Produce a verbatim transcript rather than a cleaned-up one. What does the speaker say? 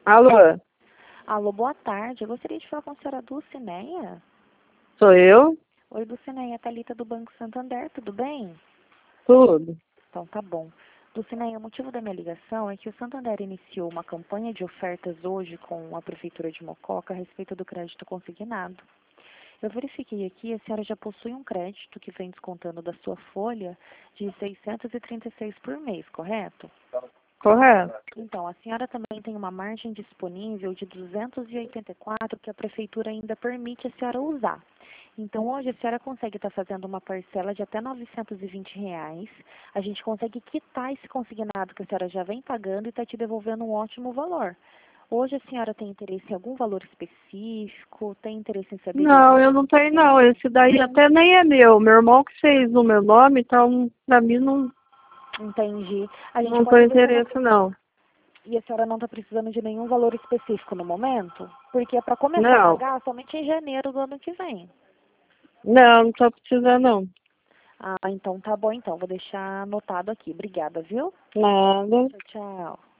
Alô, Alô, boa tarde. Eu gostaria de falar com a senhora Dulcineia. sou eu? Oi, Dulcineia, Thalita do Banco Santander, tudo bem? Tudo. Então, tá bom. Dulcineia, o motivo da minha ligação é que o Santander iniciou uma campanha de ofertas hoje com a Prefeitura de Mococa a respeito do crédito consignado. Eu verifiquei aqui, a senhora já possui um crédito que vem descontando da sua folha de seiscentos e trinta e seis por mês, correto? Correto. Então, a senhora também tem uma margem disponível de duzentos e oitenta e quatro que a Prefeitura ainda permite a senhora usar. Então, hoje a senhora consegue estar fazendo uma parcela de até novecentos e vinte reais. A gente consegue quitar esse consignado que a senhora já vem pagando e está te devolvendo um ótimo valor. Hoje a senhora tem interesse em algum valor específico? Tem interesse em saber de Não, algum... eu não tenho não. Esse daí até nem é meu. Meu irmão que fez no meu nome, então pra mim não, Entendi. A gente não pode tem deixar no... interesse não. E a senhora não está precisando de nenhum valor específico no momento? Porque é para começar a Não, pagar somente em janeiro do ano que vem. não, não tô precisando não. Ah, então tá bom então. Vou deixar anotado aqui. Obrigada, viu? Nada. Tchau, tchau.